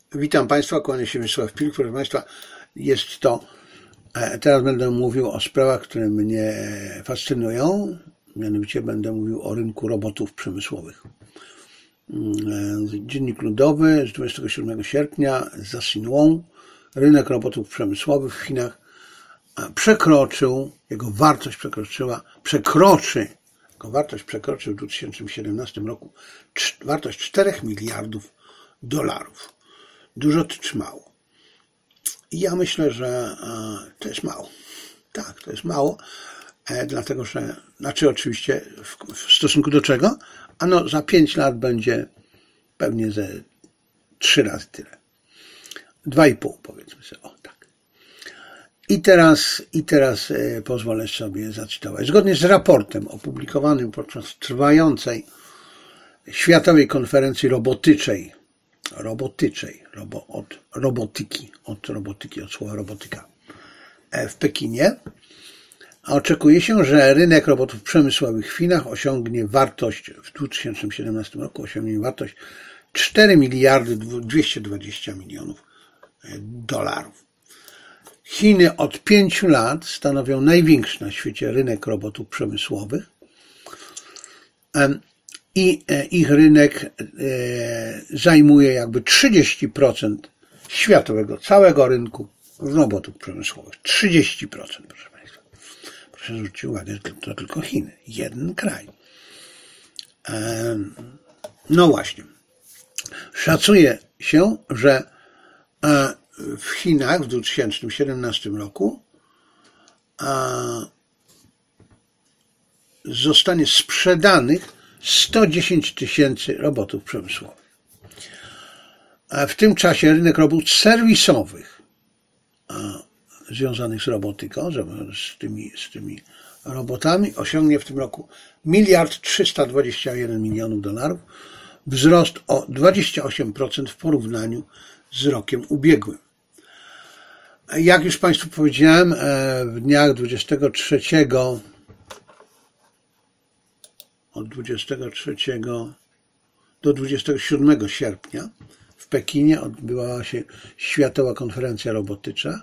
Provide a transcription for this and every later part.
Witam Państwa, kłaniam się Wiesław Pilk. Proszę Państwa, teraz będę mówił o sprawach, które mnie fascynują, mianowicie będę mówił o rynku robotów przemysłowych. Dziennik Ludowy z 27 sierpnia za Xinhua. Rynek robotów przemysłowych w Chinach jego wartość przekroczy w 2017 roku wartość 4 miliardów dolarów. Dużo czy mało? Ja myślę, że to jest mało. Tak, to jest mało, dlatego że, oczywiście w stosunku do czego? Ano za 5 lat będzie pewnie ze 3 razy tyle. 2,5 powiedzmy sobie, tak. I teraz pozwolę sobie zacytować. Zgodnie z raportem opublikowanym podczas trwającej Światowej Konferencji od słowa robotyka w Pekinie, oczekuje się, że rynek robotów przemysłowych w Chinach w 2017 roku osiągnie wartość 4 miliardy 220 milionów dolarów. Chiny od 5 lat stanowią największy na świecie rynek robotów przemysłowych i ich rynek zajmuje jakby 30% światowego, całego rynku robotów przemysłowych. 30%, proszę Państwa. Proszę zwrócić uwagę, że to tylko Chiny. Jeden kraj. No właśnie. Szacuje się, że w Chinach w 2017 roku zostanie sprzedanych 110 tysięcy robotów przemysłowych. W tym czasie rynek robót serwisowych związanych z robotyką, z tymi robotami osiągnie w tym roku 1,321 milionów dolarów, wzrost o 28% w porównaniu z rokiem ubiegłym. Jak już Państwu powiedziałem, w dniach od 23 do 27 sierpnia w Pekinie odbywała się Światowa Konferencja Robotyczna,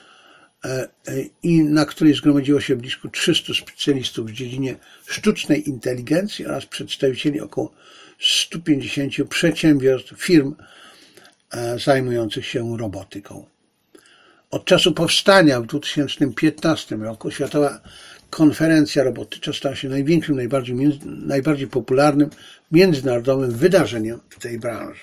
i na której zgromadziło się blisko 300 specjalistów w dziedzinie sztucznej inteligencji oraz przedstawicieli około 150 przedsiębiorstw, firm zajmujących się robotyką. Od czasu powstania w 2015 roku Światowa Konferencja Robotyczna stała się największym, najbardziej popularnym międzynarodowym wydarzeniem w tej branży.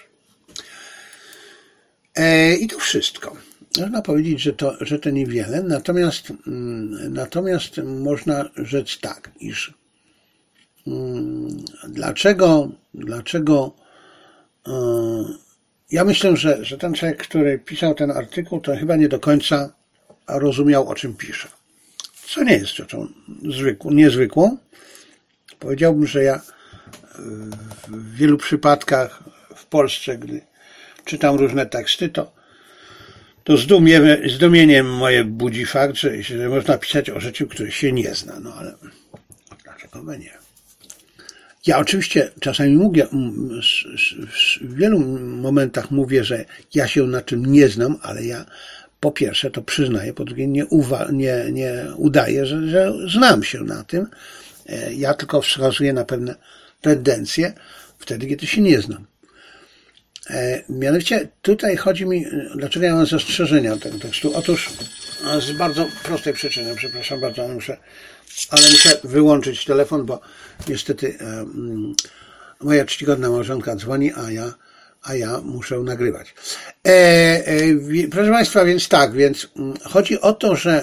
I to wszystko. Można powiedzieć, że to niewiele, natomiast można rzec tak, iż dlaczego ja myślę, że ten człowiek, który pisał ten artykuł, to chyba nie do końca rozumiał, o czym pisze. Co nie jest rzeczą niezwykłą. Powiedziałbym, że ja w wielu przypadkach w Polsce, gdy czytam różne teksty, to zdumieniem moje budzi fakt, że można pisać o rzeczy, których się nie zna. No ale dlaczego by nie? Ja oczywiście czasami mówię, w wielu momentach mówię, że ja się na czym nie znam, ale ja po pierwsze to przyznaję, po drugie nie udaję, że znam się na tym. Ja tylko wskazuję na pewne tendencje wtedy, kiedy się nie znam. Mianowicie tutaj chodzi mi, dlaczego ja mam zastrzeżenia do tego tekstu. Otóż z bardzo prostej przyczyny, przepraszam bardzo, ale muszę wyłączyć telefon, bo niestety moja czcigodna małżonka dzwoni, a ja muszę nagrywać. Proszę Państwa, więc chodzi o to, że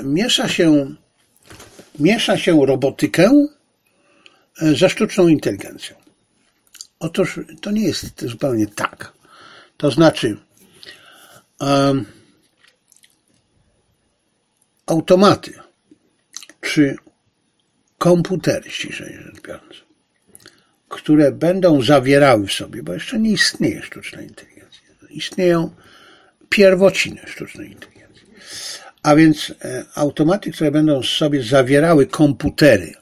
miesza się robotykę ze sztuczną inteligencją. Otóż to nie jest zupełnie tak. To znaczy automaty czy komputery, ściślej rzecz biorąc, które będą zawierały w sobie, bo jeszcze nie istnieje sztuczna inteligencja, istnieją pierwociny sztucznej inteligencji. A więc automaty, które będą w sobie zawierały komputery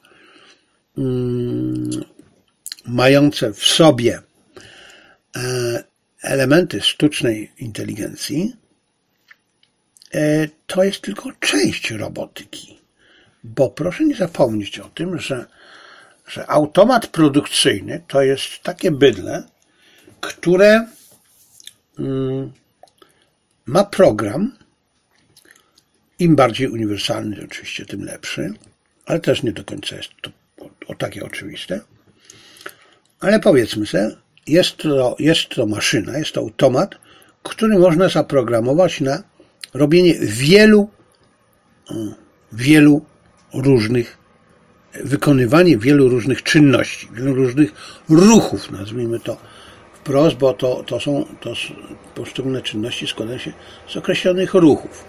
mające w sobie elementy sztucznej inteligencji to jest tylko część robotyki. Bo proszę nie zapomnieć o tym, że automat produkcyjny to jest takie bydlę, które ma program, im bardziej uniwersalny oczywiście, tym lepszy, ale też nie do końca jest to takie oczywiste. Ale powiedzmy sobie, jest to maszyna, jest to automat, który można zaprogramować na robienie wykonywanie wielu różnych czynności, wielu różnych ruchów, nazwijmy to wprost, bo to poszczególne czynności składają się z określonych ruchów.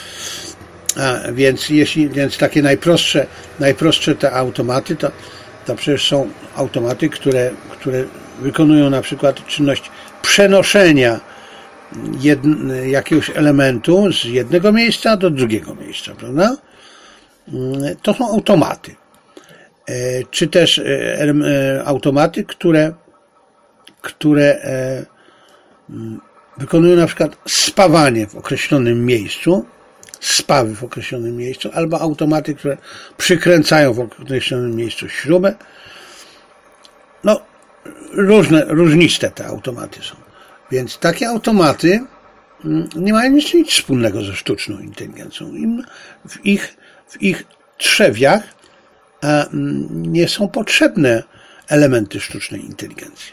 Więc takie najprostsze te automaty, to przecież są automaty, które wykonują na przykład czynność przenoszenia jakiegoś elementu z jednego miejsca do drugiego miejsca, prawda? To są automaty. Czy też automaty, które wykonują na przykład spawanie w określonym miejscu, spawy w określonym miejscu, albo automaty, które przykręcają w określonym miejscu śrubę. No, różniste te automaty są. Więc takie automaty nie mają nic wspólnego ze sztuczną inteligencją. W ich trzewiach nie są potrzebne elementy sztucznej inteligencji.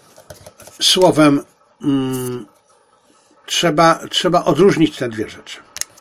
Słowem, trzeba odróżnić te dwie rzeczy.